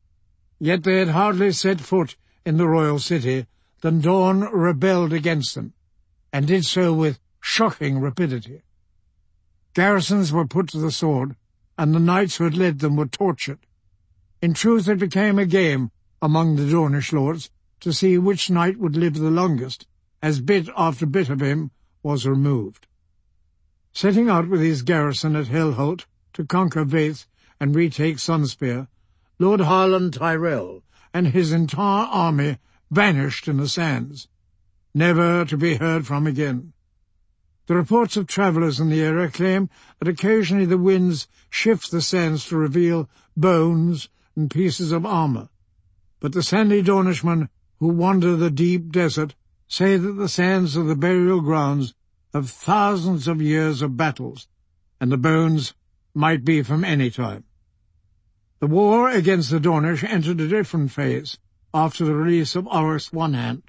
Yet they had hardly set foot in the royal city than Dorne rebelled against them, and did so with shocking rapidity. Garrisons were put to the sword, and the knights who had led them were tortured. In truth, it became a game among the Dornish lords to see which knight would live the longest, as bit after bit of him was removed. Setting out with his garrison at Hellholt to conquer Vaith and retake Sunspear, Lord Harlan Tyrell and his entire army vanished in the sands, never to be heard from again. The reports of travellers in the area claim that occasionally the winds shift the sands to reveal bones and pieces of armour, but the sandy Dornishmen who wander the deep desert say that the sands are the burial grounds of thousands of years of battles, and the bones might be from any time. The war against the Dornish entered a different phase after the release of Orys One-Hand,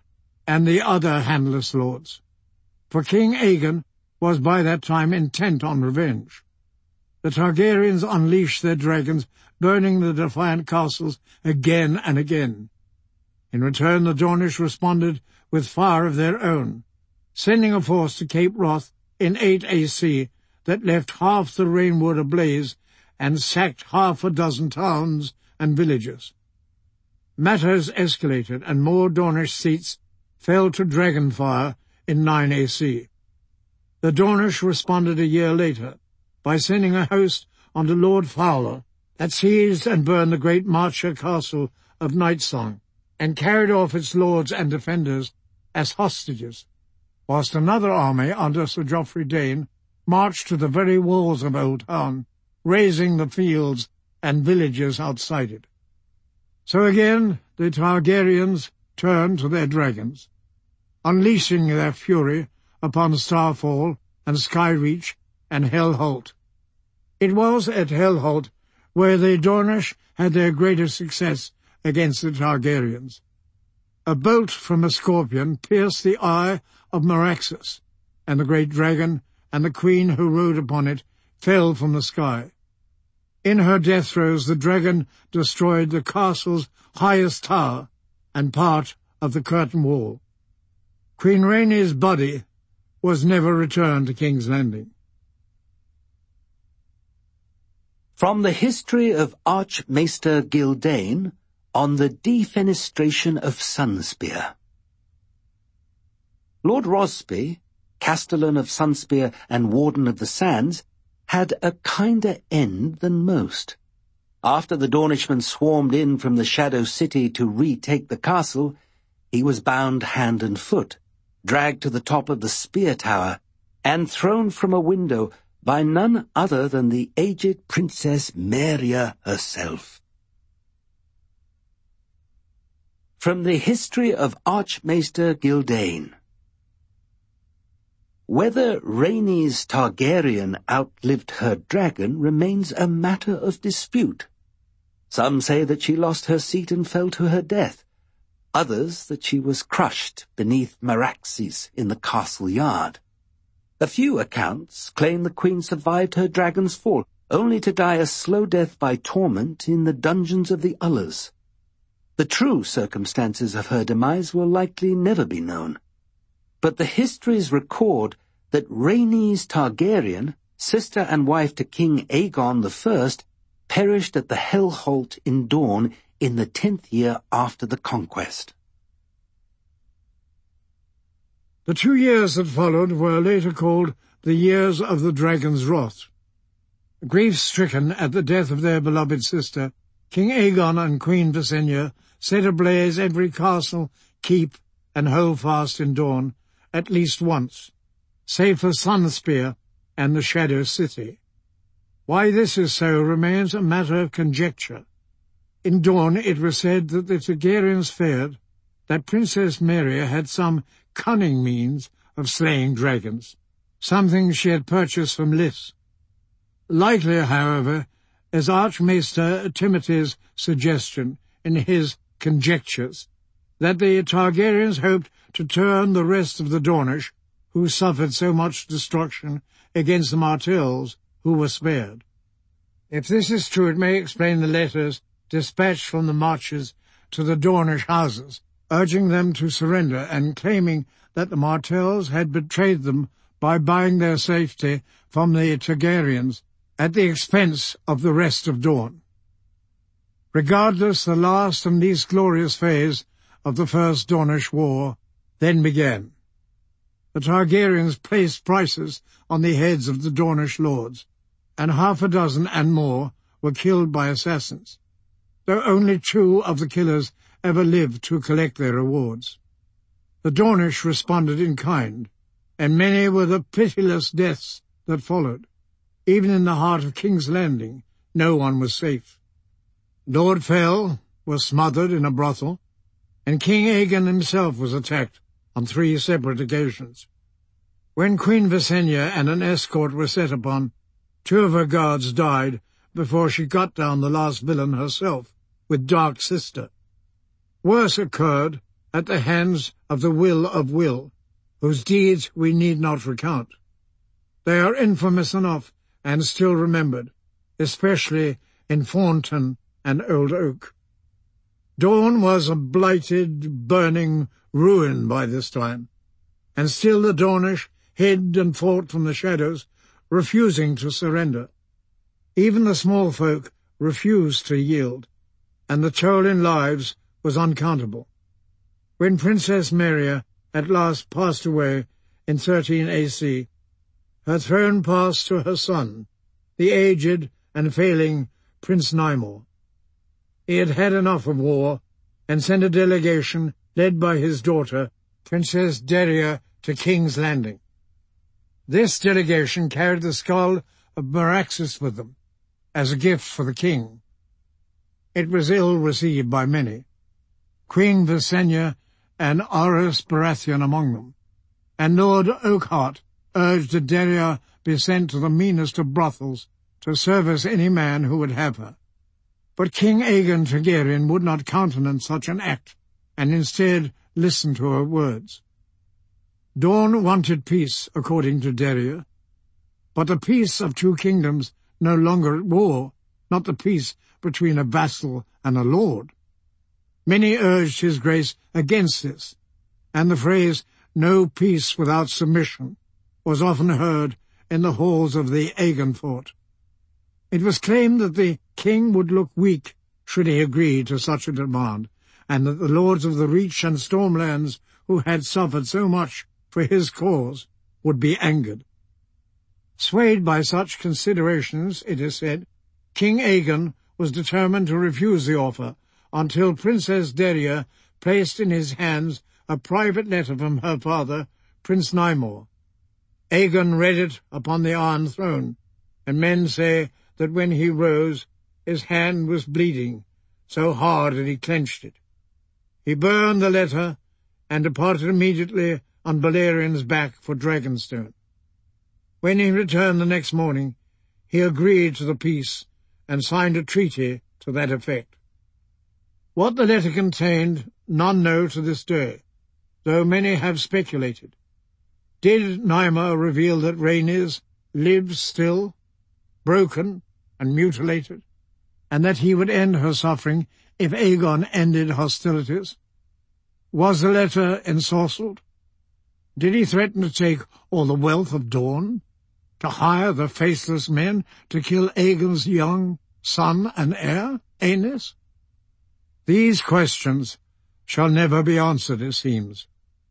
and the other handless lords. For King Aegon was by that time intent on revenge. The Targaryens unleashed their dragons, burning the defiant castles again and again. In return, the Dornish responded with fire of their own, sending a force to Cape Wrath in eight A C that left half the Rainwood ablaze and sacked half a dozen towns and villages. Matters escalated, and more Dornish seats fell to Dragonfire in nine A C. The Dornish responded a year later by sending a host under Lord Fowler that seized and burned the great Marcher castle of Nightsong and carried off its lords and defenders as hostages, whilst another army under Sir Joffrey Dane marched to the very walls of Old Town, razing the fields and villages outside it. So again the Targaryens turned to their dragons, unleashing their fury upon Starfall and Skyreach and Hellholt. It was at Hellholt where the Dornish had their greatest success against the Targaryens. A bolt from a scorpion pierced the eye of Meraxus, and the great dragon and the queen who rode upon it fell from the sky. In her death throes the dragon destroyed the castle's highest tower and part of the curtain wall. Queen Rhaenys' body was never returned to King's Landing. From the history of Archmaester Gildane on the defenestration of Sunspear. Lord Rosby, Castellan of Sunspear and Warden of the Sands, had a kinder end than most. After the Dornishmen swarmed in from the Shadow City to retake the castle, he was bound hand and foot, dragged to the top of the Spear Tower, and thrown from a window by none other than the aged Princess Meria herself. From the history of Archmaester Gildane. Whether Rhaenys Targaryen outlived her dragon remains a matter of dispute. Some say that she lost her seat and fell to her death, others that she was crushed beneath Meraxes in the castle yard. A few accounts claim the queen survived her dragon's fall, only to die a slow death by torment in the dungeons of the Ullars. The true circumstances of her demise will likely never be known. But the histories record that Rhaenys Targaryen, sister and wife to King Aegon the First, perished at the Hellholt in Dorne in the tenth year after the conquest. The two years that followed were later called the Years of the Dragon's Wrath. Grief-stricken at the death of their beloved sister, King Aegon and Queen Visenya set ablaze every castle, keep, and holdfast in Dorne at least once, save for Sunspear and the Shadow City. Why this is so remains a matter of conjecture. In Dorne it was said that the Targaryens feared that Princess Meria had some cunning means of slaying dragons, something she had purchased from Lys. Likelier, however, is Archmaester Timothy's suggestion in his Conjectures that the Targaryens hoped to turn the rest of the Dornish, who suffered so much destruction, against the Martells, who were spared. If this is true, it may explain the letters dispatched from the Marches to the Dornish houses, urging them to surrender and claiming that the Martells had betrayed them by buying their safety from the Targaryens at the expense of the rest of Dorne. Regardless, the last and least glorious phase of the First Dornish War then began. The Targaryens placed prices on the heads of the Dornish lords, and half a dozen and more were killed by assassins, though only two of the killers ever lived to collect their rewards. The Dornish responded in kind, and many were the pitiless deaths that followed. Even in the heart of King's Landing, no one was safe. Lord Fell was smothered in a brothel, and King Aegon himself was attacked on three separate occasions. When Queen Visenya and an escort were set upon, two of her guards died before she got down the last villain herself with Dark Sister. Worse occurred at the hands of the Will of Will, whose deeds we need not recount. They are infamous enough and still remembered, especially in Faunton and Old Oak. Dorne was a blighted, burning ruin by this time, and still the Dornish hid and fought from the shadows, refusing to surrender. Even the small folk refused to yield, and the toll in lives was uncountable. When Princess Meria at last passed away in thirteen A C, her throne passed to her son, the aged and failing Prince Nymor. He had had enough of war, and sent a delegation led by his daughter, Princess Daria, to King's Landing. This delegation carried the skull of Meraxus with them, as a gift for the king. It was ill received by many, Queen Visenya and Aras Baratheon among them, and Lord Oakheart urged that Daria be sent to the meanest of brothels to service any man who would have her. But King Aegon Targaryen would not countenance such an act, and instead listened to her words. Dorne wanted peace, according to Daria, but the peace of two kingdoms no longer at war, not the peace between a vassal and a lord. Many urged his grace against this, and the phrase, "no peace without submission," was often heard in the halls of the Aegon fort. It was claimed that the king would look weak should he agree to such a demand, and that the lords of the Reach and Stormlands, who had suffered so much for his cause, would be angered. Swayed by such considerations, it is said, King Aegon was determined to refuse the offer until Princess Daria placed in his hands a private letter from her father, Prince Nymor. Aegon read it upon the Iron Throne, and men say that when he rose, his hand was bleeding, so hard that he clenched it. He burned the letter and departed immediately on Balerian's back for Dragonstone. When he returned the next morning, he agreed to the peace and signed a treaty to that effect. What the letter contained, none know to this day, though many have speculated. Did Nymor reveal that Rhaenys lives still, broken and mutilated, and that he would end her suffering if Aegon ended hostilities? Was the letter ensorcelled? Did he threaten to take all the wealth of Dorne, to hire the faceless men to kill Aegon's young son and heir, Aenys? These questions shall never be answered, it seems.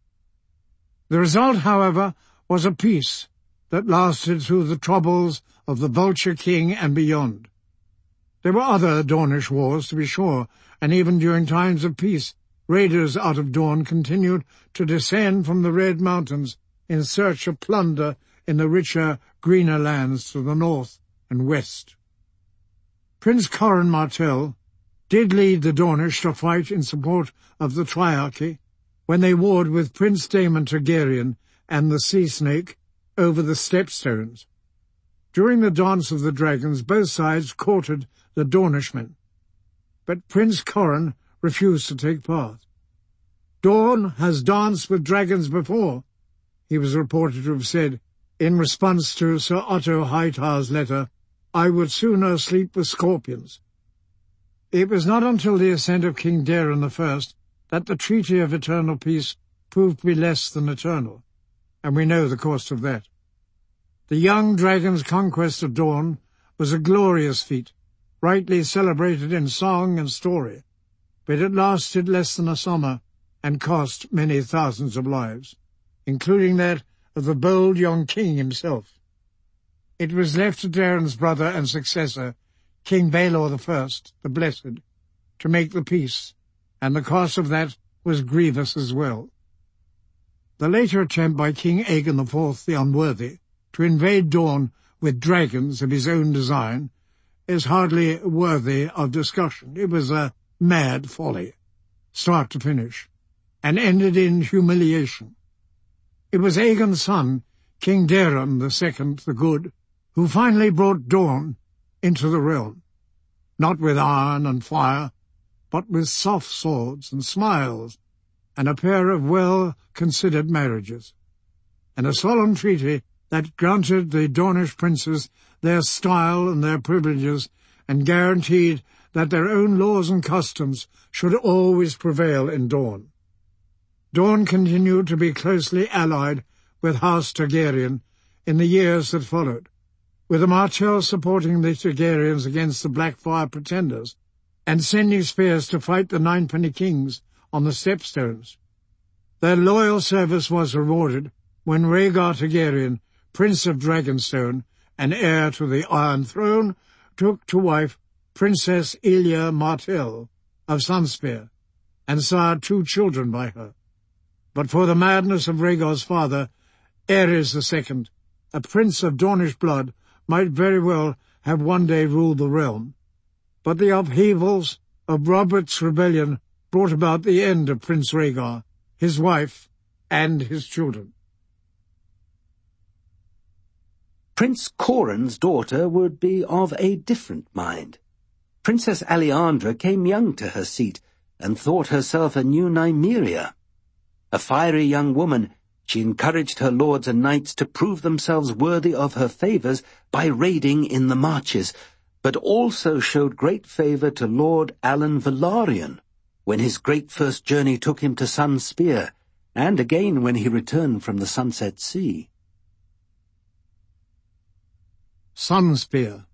The result, however, was a peace that lasted through the troubles of the Vulture King and beyond. There were other Dornish wars, to be sure, and even during times of peace, raiders out of Dorne continued to descend from the Red Mountains in search of plunder in the richer, greener lands to the north and west. Prince Corran Martell did lead the Dornish to fight in support of the Triarchy when they warred with Prince Daemon Targaryen and the Sea Snake over the Stepstones. During the Dance of the Dragons, both sides courted the Dornishmen, but Prince Corran refused to take part. "Dorne has danced with dragons before," he was reported to have said, in response to Sir Otto Hightower's letter, "I would sooner sleep with scorpions." It was not until the ascent of King Daeron the First that the Treaty of Eternal Peace proved to be less than eternal, and we know the cost of that. The young dragon's conquest of Dorne was a glorious feat, rightly celebrated in song and story, but it lasted less than a summer and cost many thousands of lives, including that of the bold young king himself. It was left to Daeron's brother and successor, King Baelor the First, the Blessed, to make the peace, and the cost of that was grievous as well. The later attempt by King Aegon the Fourth, the Unworthy, to invade Dorne with dragons of his own design is hardly worthy of discussion. It was a mad folly, start to finish, and ended in humiliation. It was Aegon's son, King Daeron the Second, the Good, who finally brought Dorne into the realm, not with iron and fire, but with soft swords and smiles and a pair of well-considered marriages, and a solemn treaty that granted the Dornish princes their style and their privileges, and guaranteed that their own laws and customs should always prevail in Dorne. Dorne continued to be closely allied with House Targaryen in the years that followed, with the Martells supporting the Targaryens against the Blackfyre Pretenders, and sending spears to fight the Ninepenny Kings on the Stepstones. Their loyal service was rewarded when Rhaegar Targaryen, Prince of Dragonstone and heir to the Iron Throne, took to wife Princess Elia Martell of Sunspear, and sired two children by her. But for the madness of Rhaegar's father, Aerys the Second, a prince of Dornish blood, might very well have one day ruled the realm. But the upheavals of Robert's rebellion brought about the end of Prince Rhaegar, his wife, and his children. Prince Coran's daughter would be of a different mind. Princess Aleandra came young to her seat, and thought herself a new Nymeria. A fiery young woman, she encouraged her lords and knights to prove themselves worthy of her favours by raiding in the marches, but also showed great favour to Lord Alan Velaryon, when his great first journey took him to Sunspear, and again when he returned from the Sunset Sea. Sunspear.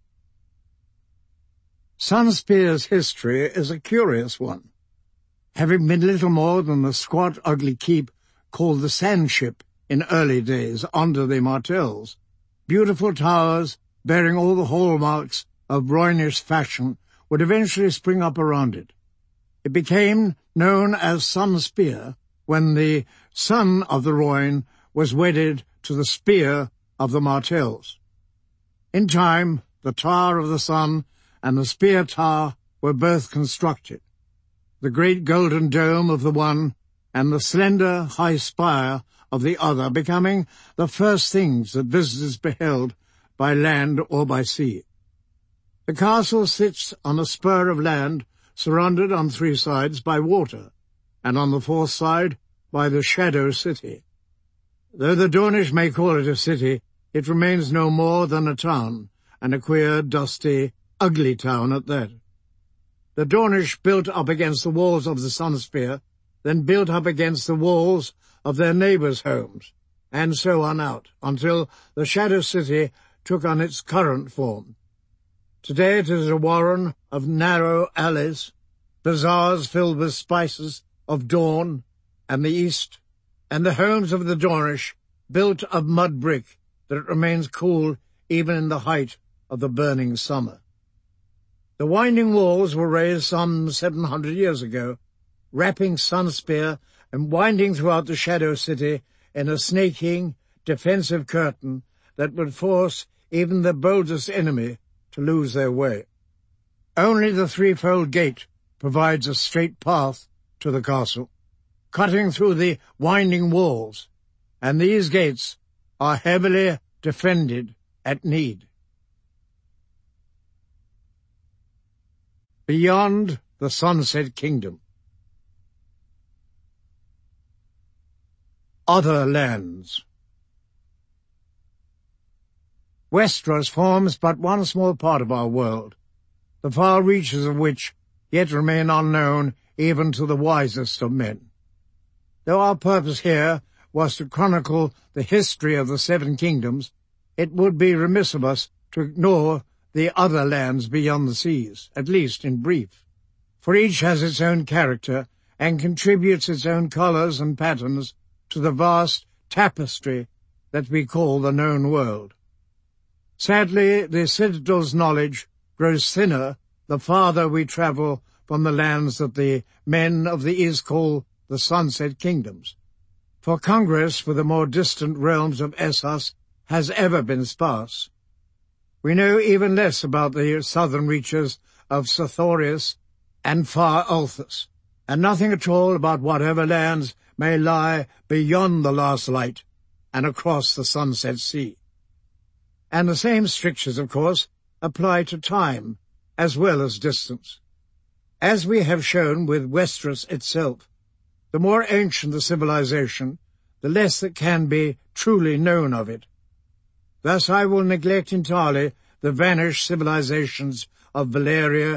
Sunspear's history is a curious one. Having been little more than the squat, ugly keep called the Sandship in early days under the Martells, beautiful towers bearing all the hallmarks of Rhoynish fashion would eventually spring up around it. It became known as Sunspear when the son of the Rhoyne was wedded to the spear of the Martells. In time, the Tower of the Sun and the Spear Tower were both constructed, the great golden dome of the one and the slender high spire of the other becoming the first things that visitors beheld by land or by sea. The castle sits on a spur of land surrounded on three sides by water, and on the fourth side by the Shadow City. Though the Dornish may call it a city, it remains no more than a town, and a queer, dusty, ugly town at that. The Dornish built up against the walls of the Sunspear, then built up against the walls of their neighbours' homes, and so on out, until the Shadow City took on its current form. Today it is a warren of narrow alleys, bazaars filled with spices of Dorne and the East, and the homes of the Dornish built of mud brick that remains cool even in the height of the burning summer. The winding walls were raised some seven hundred years ago, wrapping Sunspear and winding throughout the Shadow City in a snaking, defensive curtain that would force even the boldest enemy to lose their way. Only the threefold gate provides a straight path to the castle, cutting through the winding walls, and these gates are heavily defended at need. Beyond the Sunset Kingdom. Other lands. Westeros forms but one small part of our world, the far reaches of which yet remain unknown even to the wisest of men. Though our purpose here was to chronicle the history of the Seven Kingdoms, it would be remiss of us to ignore the other lands beyond the seas, at least in brief, for each has its own character and contributes its own colours and patterns to the vast tapestry that we call the known world. Sadly, the Citadel's knowledge grows thinner the farther we travel from the lands that the men of the East call the Sunset Kingdoms, for congress with the more distant realms of Essos has ever been sparse. We know even less about the southern reaches of Sothoryos and far Ulthus, and nothing at all about whatever lands may lie beyond the last light and across the Sunset Sea. And the same strictures, of course, apply to time as well as distance. As we have shown with Westeros itself, The more ancient the civilization, the less that can be truly known of it. Thus I will neglect entirely the vanished civilizations of Valeria